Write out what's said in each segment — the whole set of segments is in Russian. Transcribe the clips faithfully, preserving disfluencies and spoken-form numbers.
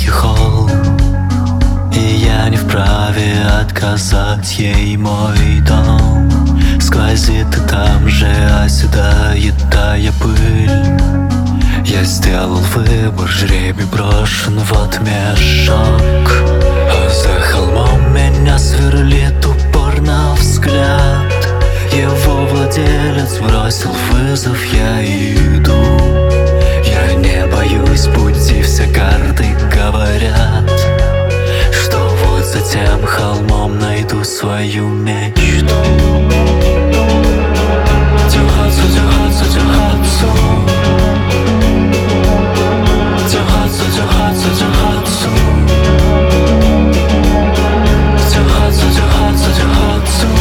чехол, и я не вправе отказать ей мой дом. Сквозит и там же оседает тая пыль. Я сделал выбор, жребий брошен, вот мешок. А за холмом меня сверлит упорно взгляд. Его владелец бросил вызов, я иду. Я не боюсь пути, все карты говорят, что вот за тем холмом найду свою мечту. Дёхацу, дёхацу, дёхацу. Дёхацу, дёхацу, дёхацу. Дёхацу, дёхацу, дёхацу.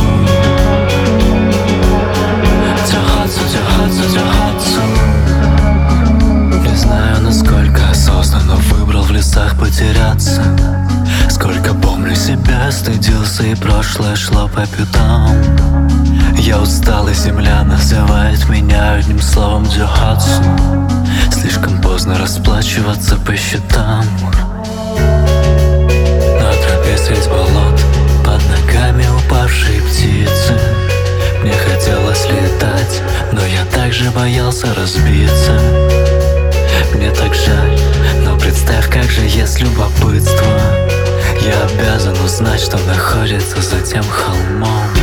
Дёхацу, дёхацу, дёхацу. Не знаю, насколько осознанно выбрал в лесах потеряться. Сколько помню себя, стыдился и прошлое шло по пятам. Я устал, и земля называет меня одним словом дёхацу. Слишком поздно расплачиваться по счетам. На тропе средь болот, под ногами упавшие птицы. Мне хотелось летать, но я также боялся разбиться. Мне так жаль, но представь, как же есть любопытство. Я обязан узнать, что находится за тем холмом.